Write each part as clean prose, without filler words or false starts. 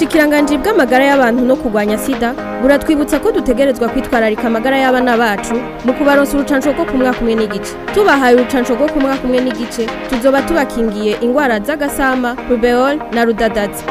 Ubushikiranganje bw'amagara y'abantu no kurwanya sida buratwibutsa ko dutegerezwa kwitwararika amagara y'abana bacu mu kubaronsa urucanco rwo ku mwaka umwe n'igice. Tubahaye urucanco rwo ku mwaka umwe n'igice tuzoba tubakingiye ingwara z'agasama, rubeol na rudadazi.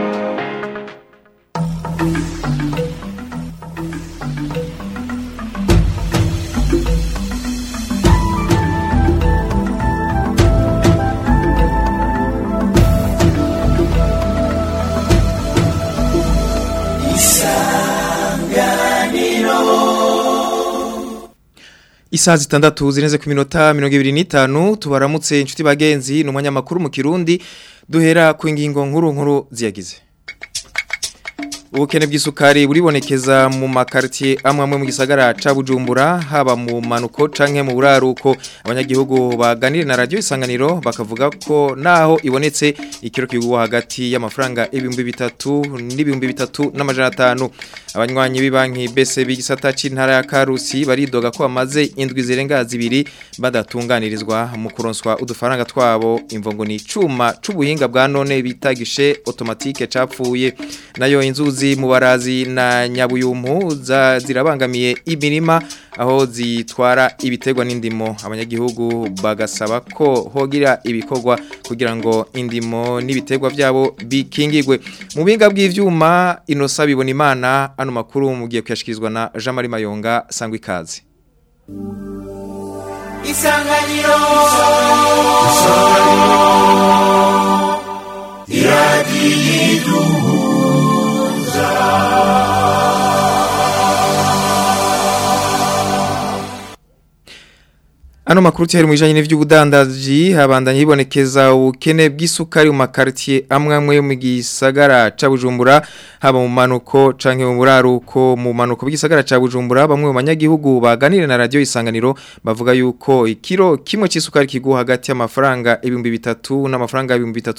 Isaha zitandatu zirenze ku minota 25 tubaramutse inshuti bagenzi n'umwanya makuru mu Kirundi duhera ku ingingo nkuru ziyagize. Ubukene bw'isukari buribonekeza mu makartier amwe mu gisagara ca Bujumbura haba mu manuko canke mu buraruko abanyagihugu baganire na radio Isanganiro bakavuga ko naho ibonetse ikiro kigwa hagati y'amafaranga 3,000 n'ibihumbi 3,500 abanywanyi b'ibanki BCB gisata c'intara ya Karusi baridoga ko amaze indwi zirenga zibiri badatunganirizwa mu kuronswa udufaranga twabo imvongo ni cuma c'ubuhinga bwa none bitagishe automatique capfuye nayo inzuzi mu barazi na Nyabuyumpu zirabangamiye imirima aho zitwara ibitegwa n'indimo abanyagihugu bagasaba ko hogira ibikorwa kugira ngo indimo n'ibitegwa byabo bikingirwe mu binga bw'ivyuma inosa bibona imana ano makuru mugiye kuyashikirizwa na Jean Marie Mayonga sangwa ikaze. Isanganiro Ano makuru cyari mwijanye n'ivy'ubudandaji habandanye ibonekeza ubukene bw'isukari mu makartier amwe mu gisagara ca Bujumbura haba mu manuko canke mu buraruko mu manuko bw'isagara ca Bujumbura bamwe mu banyagihugu baganire na radio Isanganiro bavuga yuko ikiro kimwe c'isukari kiguha hagati y'amafaranga 3,000 n'amafaranga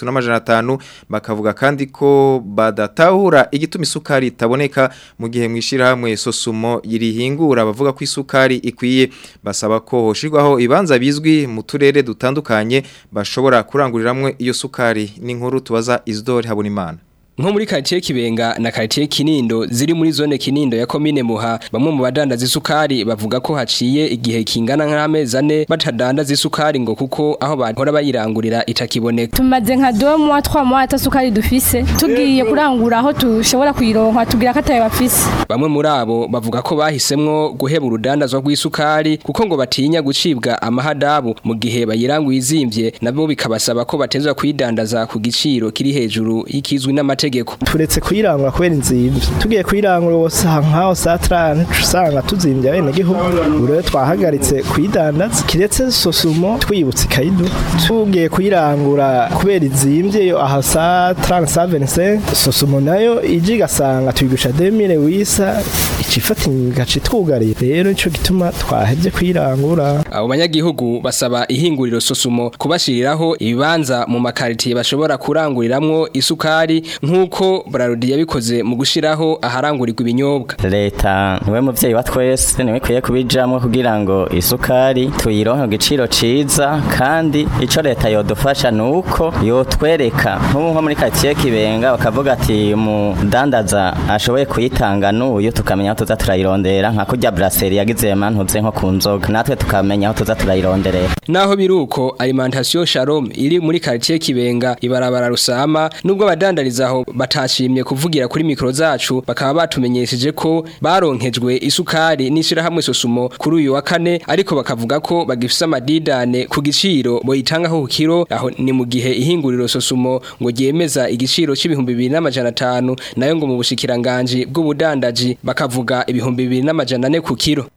3,500 bakavuga kandi ko badatahura igituma isukari itaboneka mu gihe mwishira hamwe Sosumo yirihingura bavuga ko isukari ikwiye basaba ko hoshirwaho ibanza bizwi mu turere dutandukanye bashobora kuranguriramwe iyo sukari n'inkuru tubaza Isidore Habonimana. Nko muri quartier Kibenga na quartier Kinindo ziri muri zone Kinindo ya commune Muha bamwe mu badandaza isukari bavuga ko haciye igihe kingana nk'amezi 4 batadandaza isukari ngo kuko aho bahora bayirangurira itakiboneka. Tumaze nka 2 mois 3 mois atasukari dufise tugiye kurangura aho tushobora kuyironka tugira kataye bafise. Bamwe muri abo bavuga ko bahisemwo guheba urudandazwa rw'isukari kuko ngo batinya gucibwa amahadabu mu gihe bayiranguye izimvye nabo bikabasaba ko batezwa kuyidandaza ku giciro kiri hejuru y'ikizwi n'amate turetse kuyirangura kubera inzimvye tugiye kuyirangura wosa nkaho satrane usanga tuzimbye bene gihugu rero twahagaritse kuyidandaza kiretse Sosumo twibutse kaidu tugiye kuyirangura kubera izimvye yo aha satrane 75 Sosumo nayo iji gasanga tuyigusha 2000 wisa icifata gace twugariye rero ico gituma twahevye kuyirangura abo banyagihugu basaba ihinguriro Sosumo kubashiriraho ibibanza mu makaritiye bashobora kuranguriramwo isukari nkuko Brarudi yabikoze mu gushiraho aharangurirwa ibinyobwa. Leta niwe muvyeyi wa twese niwe kwiye kubijamwe kugira ngo isukari tuyironke giciro ciza kandi ico leta yodufasha nuko yotwereka nko muri quartier Kibenga bakavuga ati umudandaza ashoboye kuyitanga n'uyu tukamenya aho tuza turayirondera nka kurya brasserie yagize mantuze nko ku nzoga natwe tukamenya aho tuza turayironderera. Naho biruko alimentation Shalom iri muri quartier Kibenga ibarabara Rusama nubwo abadandarizaho batashimye kuvugira kuri mikro zacu bakaba batumenyesheje ko baronkejwe isukari n'ishira hamwe Sosumo kuri uyu wa kane ariko bakavuga ko bagifisa amadidane ku giciro boyitangaho ku kiro aho ni mu gihe ihinguriro Sosumo ngo ryemeza igiciro c'ibihumbi 2,500 nayo ngo mu bushikiranganje bw'ubudandaji bakavuga ibihumbi 2,400 ku kiro.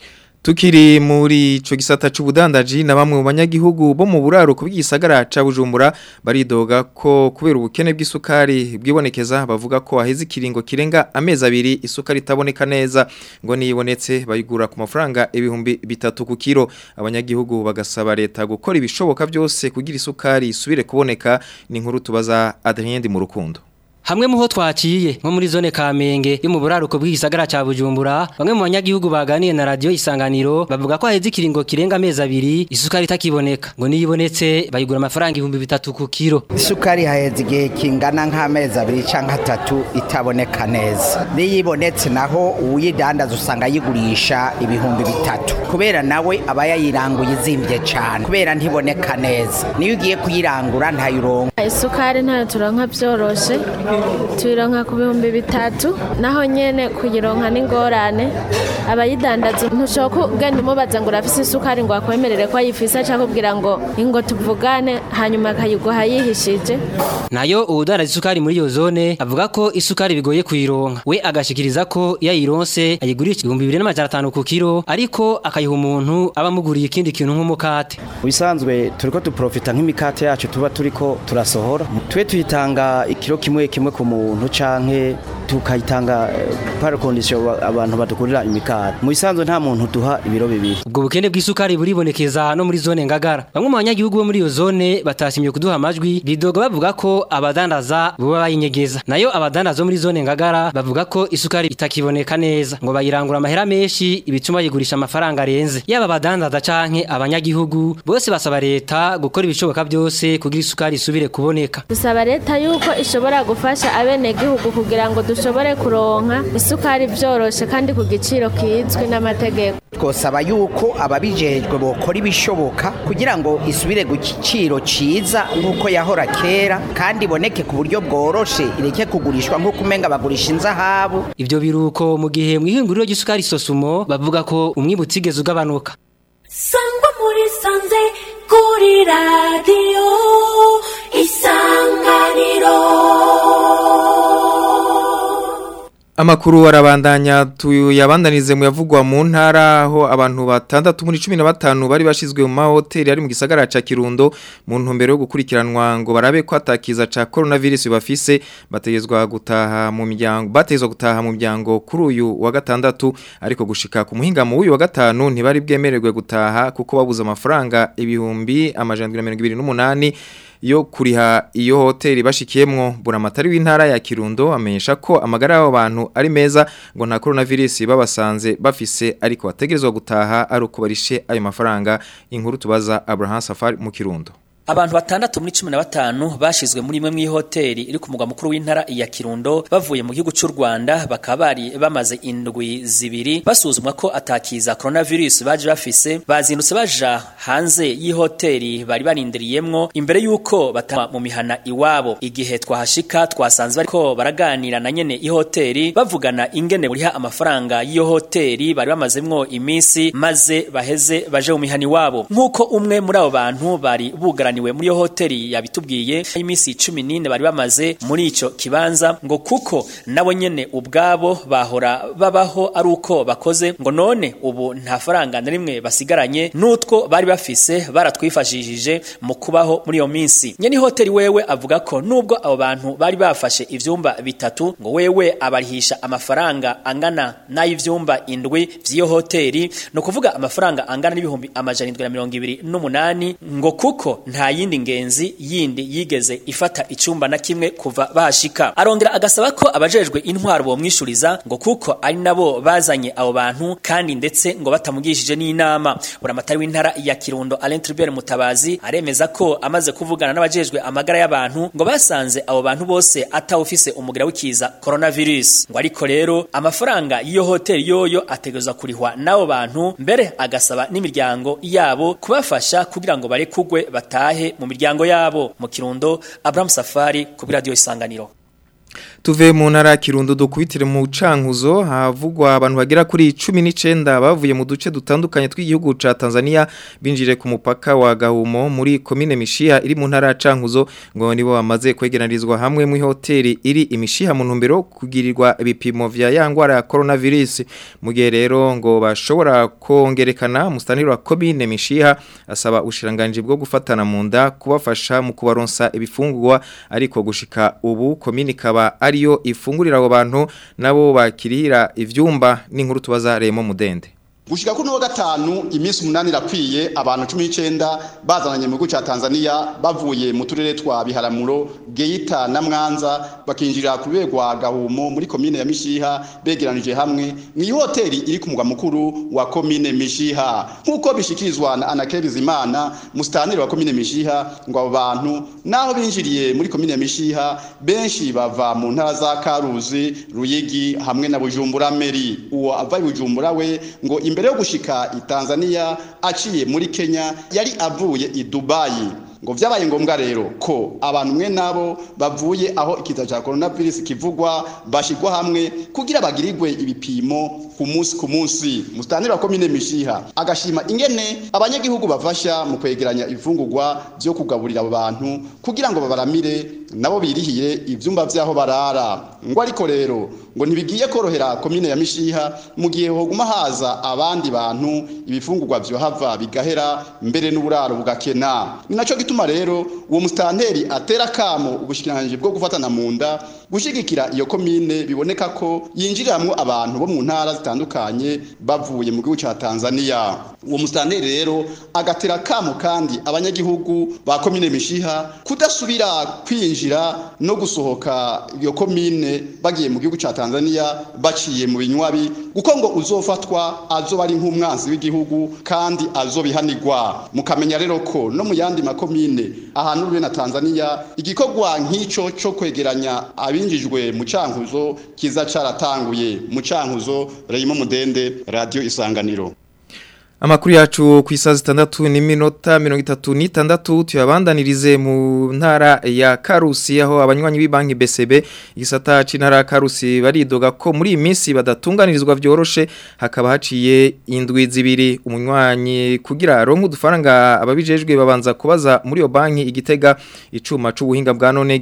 Tukiri muri ico gisata c'ubudandaji na bamwe mu banyagihugu bo mu buraruko bw'igisagara ca Bujumbura baridoga ko kubera ubukene bw'isukari bwibonekeza bavuga ko aheze ikiringo kirenga amezi 2 isukari itaboneka neza ngo niyibonetse bayigura ku mafaranga 3,000 ku kiro abanyagihugu bagasaba leta gukora ibishoboka byose kugira isukari isubire kuboneka ni inkuru tubaza Adrien mu rukundo. hamwe muho twaciye nko muri zone Kamenge yo mu buraruko bw'igisagara ca Bujumbura bamwe mu banyagihugu baganiye na radio Isanganiro bavuga ko haheze ikiringo kirenga amezi abiri isukari itakiboneka ngo niyibonetse bayigura amafaranga 3,000 ku kilo. Isukari haheze igihe kingana nk'amezi abiri canke 3 itaboneka neza. Niyibonetse naho uyidandaza usanga yigurisha 3,000 kubera nawe aba yayiranguye izimvye cyane kubera ntiboneka neza. Niyo ugiye kuyirangura ntayironka. Isukari ntayo turonka byoroshe. Tuyironka ku 3,000 naho nyene kuyironka n'ingorane abayidandaza ntushoko ugenda umubaza ngo urafise isukari ngo akwemerere ko ayifisa cyangwa kubwira ngo ingo tuvugane hanyuma akayiguha yihishije. Nayo udandaza isukari muri iyo zone avuga ko isukari bigoye kuyironka we agashikiriza ko yayironse ayigurisha 2,500 ku kilo ariko akayiha umuntu abamuguriye ikindi kintu nk'umukate. Bisanzwe turiko duprofita nk'imikate yacu tuba turiko turasohora twe tuyitanga ikiro kimwe ku muntu canke tukayitanga par condition abantu badugurira imikate. Mu bisanzwe nta muntu duha ibiro bibiri. Ubwo bukene bw'isukari buribonekeza no muri zone Ngagara. Bamwe mu banyagihugu bo muri iyo zone batashimye kuduha amajwi bidoga bavuga ko abadandaza bo bayinyegeza. Nayo abadandaza muri zone Ngagara bavuga ko isukari itakiboneka neza ngo bayirangura amahera menshi ibituma yigurisha amafaranga arenze. Yaba abadandaza canke abanyagihugu bose basaba leta gukora ibishoboka byose kugira isukari isubire kuboneka. Dusaba leta yuko ishobora gufasha abene gihugu kugira ngo dushobore kuronka isukari byoroshe kandi ku giciro kizwi n'amategeko. Twosaba yuko ababijejwe bokora ibishoboka kugira ngo isubire ku giciro ciza nk'uko yahora kera kandi iboneke ku buryo bworoshe ireke kugurishwa nk'uko umenga bagurisha inzahabu. Ivyo biruko mu gihe mu ihinguriro ry'isukari Sosumo bavuga ko umwibutsi igeze ugabanuka. Sangwa muri sanze kuri radio Isanganiro. Amakuru arabandanya tuyabandanize mu yavugwa mu ntara aho abantu 6 muri 15 bari bashizwe mu mahoteli ari mu gisagara ca Kirundo mu ntumbero yo gukurikiranwa ngo barabe ko atakiza ca coronavirus bafise batezwa gutaha mu muryango kuri uyu wa gatandatu ariko gushika ku muhinga mu uyu wa gatanu ntibari bwemererwe gutaha kuko babuza amafaranga 1,128 yo kuriha iyo hoteli bashikiyemwo. Buramatari w'intara ya Kirundo amenyesha ko amagara y'abo bantu ari meza ngo nta coronavirus babasanze bafise ariko bategerezwa gutaha ari uko barishe ayo mafaranga. Inkuru tubaza Abraham Safari mu Kirundo. Abantu 6 muri 15 bashizwe muri imwe hoteli iri ku mugwa mukuru w'intara ya Kirundo bavuye mu gihugu cy'u Rwanda bakabari bamaze indwi zibiri basuzumwa ko atakiza coronavirus baje bafise bazindutse baja hanze y'ihoteli bari barindiriyemwo imbere yuko batama mu mihana iwabo. Igihe twahashika twasanze bariko baraganira na nyene ihoteli bavugana ingene buriha amafaranga y'iyo hoteli bari bamazemwo iminsi maze baheze baje mu mihana iwabo. Nkuko umwe muri abo bantu bari bugaraniwe muri yo hoteli yabitubwiye iminsi 14 bari bamaze muri ico kibanza ngo kuko nabo nyene ubwabo bahora babaho ari uko bakoze ngo none ubu nta faranga na rimwe basigaranye nutwo bari bafise baratwifashishije mu kubaho muri yo minsi. Nyene hoteli wewe avuga ko nubwo abo bantu bari bafashe ivyumba bitatu ngo wewe abarihisha amafaranga angana n'ay'ivyumba 7 vy'iyo hoteli no kuvuga amafaranga angana n'ibihumbi 728 ngo kuko nta yindi ngenzi yindi yigeze ifata icumba na kimwe kuva bahashika. Arongera agasaba ko abajejwe intwaro bo mwishuriza ngo kuko ari nabo bazanye abo bantu kandi ndetse ngo batamugishije n'inama. Buramatari w'intara ya Kirundo Alain Tribert Mutabazi aremeza ko amaze kuvugana n'abajejwe amagara y'abantu ngo basanze abo bantu bose atawufise umugira w'ikiza coronavirus. Ngo ariko rero amafaranga y'iyo hoteli yoyo ategerezwa kurihwa n'abo bantu mbere agasaba n'imiryango yabo kubafasha kugira ngo barekugwe batahe mu miryango yabo. Mu Kirundo Abraham Safari ku radio Isanganiro. Tuve mu ntara Kirundo dukubitire mu Cankuzo havugwa abantu bagera kuri 19 bavuye mu duce dutandukanye tw'igihugu ca Tanzania binjire ku mupaka wa Gahumo muri commune Mishiha iri mu ntara Cankuzo ngo nibo bamaze kwegeranizwa hamwe mu hoteli iri Imishiha mu ntumbero kugirirwa ibipimo vya yangwara ya coronavirus. Mu gihe rero ngo bashobora kongerekana mustaniro wa commune Mishiha asaba ushiranganje bwo gufatana mu nda kubafasha mu kubaronsa ibifungurwa ariko gushika ubu commune kaba ariyo ifungurira abo bantu nabo bakirira ivyumba. N'inkuru tubaza Remo Mudende. gushika kuno wa gatanu iminsi 8 irakwiye abantu 19 bazananye mu gihugu ca Tanzania bavuye mu turere twa Biharamuro, Geita na Mwanza bakinjira ku rwego Gahumo muri komine ya Mishiha begeranije hamwe mu hoteli iri ku mugwa mukuru wa komine Mishiha. Nkuko bishikirizwa na Anakeli Zimana mustanire wa komine Mishiha ngo abo bantu naho binjiriye muri komine ya Mishiha benshi bava mu ntara za Karuzi, Ruyigi hamwe na Bujumbura Meri. Uwo avaye Bujumbura we ngo imbere yo gushika i Tanzania aciye muri Kenya yari avuye i Dubai. Ngo vyabaye ngombwa rero ko abantu mwe nabo bavuye aho ikiza ca coronavirus kivugwa bashigwa hamwe kugira bagirirwe ibipimo ku munsi. Mustanire wa komine Mishiha agashima ingene abanyagihugu bafasha mu kwegeranya ifungurwa byo kugaburira abo bantu kugira ngo babaramire nabo birihiye ivyumba vyaho barara. Ngo ariko rero ngo ntibigiye korohera komine ya Mishiha mu gihe hoguma haza abandi bantu ibifungurwa byo hava bigahera mbere n'uburaro bugakena. Ninaco gituma rero uwo mustanteri atera kamo ubushikiranganje bwo gufatana mu nda gushigikira iyo komine biboneka ko yinjiramwo abantu bo mu ntara zitandukanye bavuye mu gihugu ca Tanzania. Uwo mustanteri rero agatera kamo kandi abanyagihugu ba komine Mishiha kudasubira kwinjira no gusohoka iyo komine bagiye mu gihugu ca Tanzania baciye mu binywabi guko ngo uzofatwa azoba ari nk'umwanzi w'igihugu kandi azobihanirwa. Mukamenya rero ko no mu yandi makomine ahantu rube na Tanzania igikorwa nk'ico cyo kwegeranya abinjijwe mu cankuzo kiza caratanguye. Mu cankuzo Reyimo Mudende, Radio Isanganiro. Amakuru yacu ku isaha 6:36 tuyabandanirize mu ntara ya Karusi aho abanywanyi b'ibanki BCB igisata c'intara ya Karusi baridoga ko muri iminsi badatunganirizwa vyoroshe hakaba haciye indwi zibiri. Umunywanyi kugira ronke udufaranga ababijejwe babanza kubaza muri yo banki Igitega icuma c'ubuhinga bwa none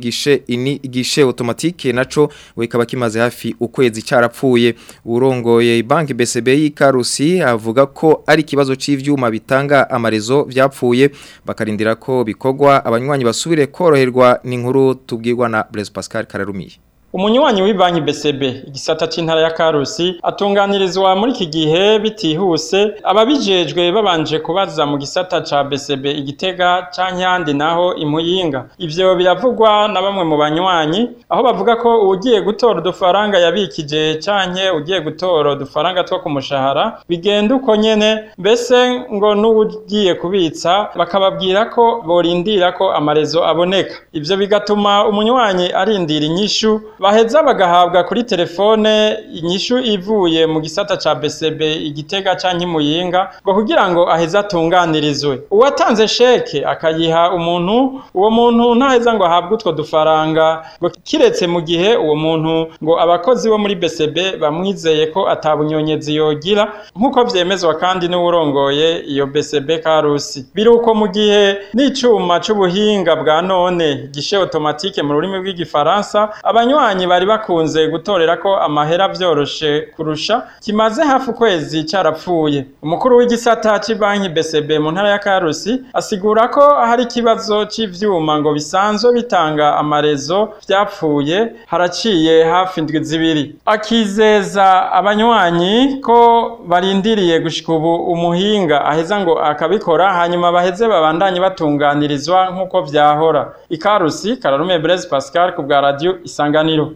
gishe automatique naco wekaba kimaze hafi ukwezi carapfuye. Urongoye banki BCB y'Ikarusi avuga ko ari ikibazo c'ivyuma bitanga amarezo vyapfuye bakarindira ko bikogwa abanywanyi basubire koroherwa n'inkuru tubwirwa na Blaise Pascal Kararumiye. Umunywanyi w'ibanki BCB igisata c'intara ya Karusi atunganirizwa muri iki gihe bitihuse ababijejwe babanje kubaza mu gisata ca BCB Igitega cankandi naho imuyinga. Ivyo biravugwa na bamwe mu banywanyi aho bavuga ko ugiye gutora udufaranga yabikije canke ugiye gutora udufaranga two kumushahara bigenda uko nyene mbese ngo n'ugiye kubitsa bakababwira ko borindira ko amarezo aboneka. Ivyo bigatuma umunywanyi arindira inyishu baheza bagahabwa kuri telefone inyishu ivuye mu gisata ca BCB Igitega canke imuyinga ngo kugira ngo aheza atunganirizwe. Uwatanze sheke akayiha umuntu uwo muntu ntaheza ngo ahabwe utwo dufaranga ngo kiretse mu gihe uwo muntu ngo abakozi bo muri BCB bamwizeye ko atabunyonyezi yogira nkuko vyemezwa kandi n'urongoye iyo BCB Karusi. Biruko mu gihe n'icuma c'ubuhinga bwa none gishe automatique mu rurimi rw'igifaransa abanywanyi bari bakunze gutorera ko amahera vyoroshe kurusha kimaze hafi ukwezi carapfuye. Umukuru w'igisata c'banki BCB mu ntara ya Karusi asigura ko hari ikibazo c'ivyuma ngo bisanzwe bitanga amarezo vyapfuye haraciye hafi indwi zibiri. Akizeza abanywanyi ko barindiriye gushika ubu umuhinga aheza ngo akabikora hanyuma baheze babandanye batunganirizwa nkuko vyahora. Ikarusi Kararume Blaise Pascal ku bwa Radio Isanganiro.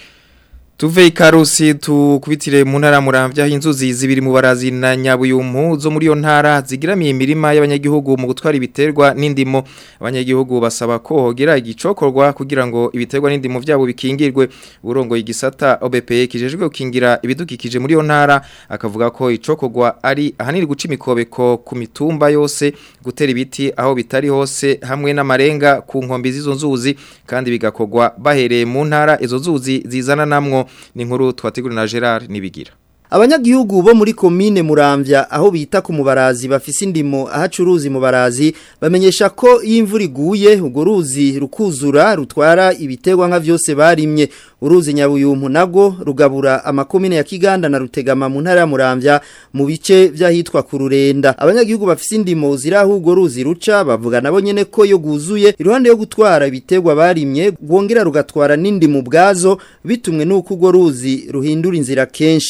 Tuve Ikarusi tukubitire mu ntara Muramvya inzuzi zibiri mu barazi na Nyabuyumpu zo muri yo ntara zigiramiye imirima y'abanyagihugu mu gutwara ibiterwa n'indimo. Abanyagihugu basaba ko hogira igicokorwa kugira ngo ibiterwa n'indimo vyabo bikingirwe. Urongo igisata OBP kijejwe gukingira ibidukikije muri yo ntara akavuga ko icokorwa ari ahanini guca imikobeko ku mitumba yose gutera ibiti aho bitari hose hamwe n'amarenga ku nkombe z'izo nzuzi kandi bigakogwa bahereye mu ntara izo nzuzi zizana namwo. Ni nkuru twategura na Gerard Nibigira. Abanyagihugu bo muri komine Muramvya aho bita ku mubarazi bafise indimo ahacuruzi mu barazi bamenyesha ko imvura iguye ugo ruzi rukuzura rutwara ibiterwa nka vyose barimye. Uruzi Nyabuyumpu nago rugabura amakomine ya Kiganda na Rutegama mu ntara ya Muramvya mu bice vyahitwa ku Rurenda. Abanyagihugu bafise indimo ziraho ugo ruzi ruca bavuga nabo nyene ko yo guzuye iruhande yo gutwara ibiterwa barimye gwongera rugatwara n'indi mu bwazo bitumwe nuko ugo ruzi ruhindura inzira kenshi. Hari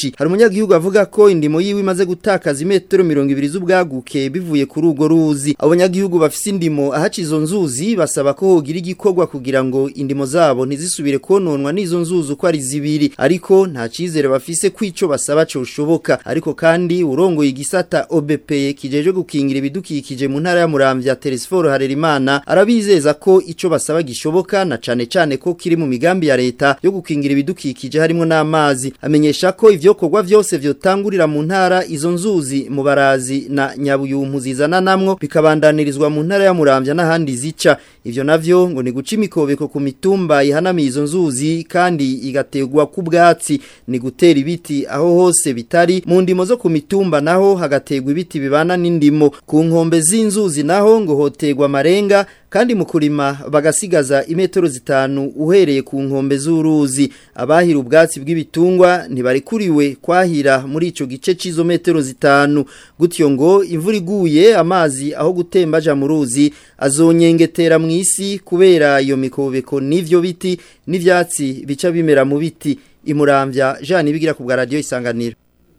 munyagihugu avuga ko indimo yiwe imaze gutakaza imetero 200 z'ubwaguke bivuye kuri urwo ruzi abanyagihugu bafise indimo ahaca izo nzuzi basaba ko hogira igikorwa kugira ngo indimo zabo ntizisubire kononwa n'izo nzuzi uko ari zibiri ariko nta cizere bafise kwico basaba cyo ushoboka ariko kandi urongo igisata OBP kijeje gukingira ibidukikije mu ntara ya Muramvya Teresforo Harerimana arabizeza ko ico basaba gishoboka na cane ko kiri mu migambi ya leta yo gukingira ibidukikije harimo n'amazi amenyesha ko ivyo kogwa vyose vyotangurira mu ntara izo nzuzi mu barazi na Nyabuyumpu zizana namwo bikabandanirizwa mu ntara ya Muramvya n'ahandi zica ivyo navyo ngo ni guca imikobeko ku mitumba ihanamiye izo nzuzi kandi igategwa ku bwatsi ni gutera ibiti aho hose bitari mu ndimo zo ku mitumba naho hagategwa ibiti bibana n'indimo ku nkombe z'inzuzi naho ngo hotegwa marenga kandi mu kurima bagasigaza imetero 5 uhereye ku nkombe z'uruzi abahira ubwatsi bw'ibitungwa ntibarikuriwe kwahira muri ico gice c'izo metero 5 gutyo ngo imvura iguye amazi aho gutemba aja mu ruzi azonyengetera mu isi kubera iyo mikobeko n'ivyo biti n'ivyatsi bica bimera mu biti Imuramvya Jean Ibigira ku bwa radio Isanganiro.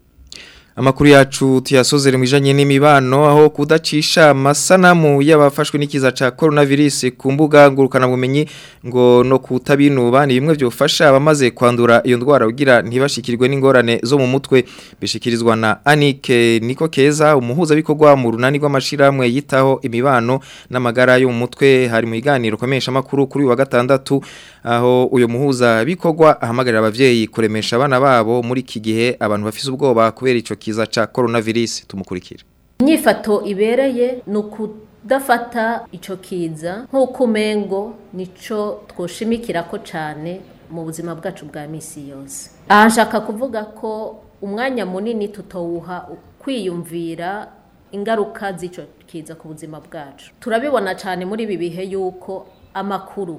Amakuru yacu tuyasozere mwijanye n'imibano aho kudacisha amasanamu y'abafashwe n'ikiza ca coronavirus ku mbuga ngurukana bumenyi ngo no kutabinuba ni bimwe byofasha abamaze kwandura iyo ndwara ugira ntibashikirwe n'ingorane zo mu mutwe bishikirizwa na Anike Niko Keza umuhuza bikorwa mu runani rw'amashiramwe yitaho imibano n'amagara yo mu mutwe hari mu iganiro komesha makuru kuri wa gatandatu aho uyo muhuza bikorwa ahamagarira abavyeyi kuremesha abana babo muri iki gihe abantu bafise ubwoba kubera ico kiza cha coronavirus tumukurikira. Nyifato ibereye nukudafata ico kiza nkuko umengo nico twoshimikira ko cyane mu buzima bwacu bwa misi yose. Aha nshaka kuvuga ko umwanya munini tutowuha kwiyumvira ingaruka z'ico kiza ku buzima bwacu. Turabibona cyane muri ibi bihe yuko amakuru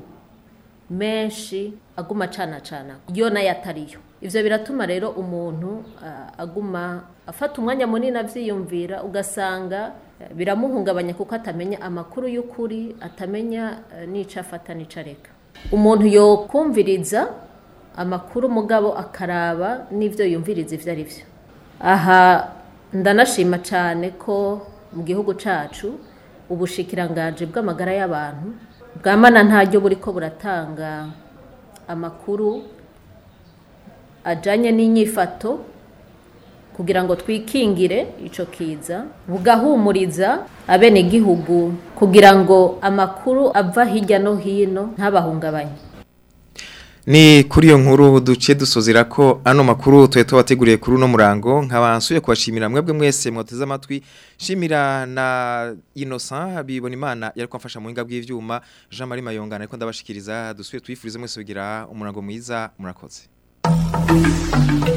menshi aguma cana yo nayatariyo. Ivyo biratuma rero umuntu aguma afata umwanya munini avyiyumvira ugasanga biramuhungabanya kuko atamenya amakuru y'ukuri atamenya nica afata nica reka. Umuntu yo kumviriza amakuru mugabo akaraba n'ivyo yumviriza ivyo ari vyo. Aha ndanashima cyane ko mu gihugu cacu ubushikiranganje bw'amagara y'abantu bwamana ntaryo buriko buratanga amakuru ajanye n'inyifato kugira ngo twikingire ico kiza bugahumuriza abene gihugu kugira ngo amakuru ava hirya no hino ntabahungabanye. Ni kuri iyo nkuru duce dusozera ko ano makuru tuye tubateguriye kuri no murango nkabansuye kwashimira mwebwe mwese mwoteze amatwi shimira na Innocent Habibona Imana yari kwamfasha mu hinga bw'ivyuma Jean Marie Mayongana ariko ndabashikiriza dusuye twifurize mwese kugira umurango mwiza murakoze.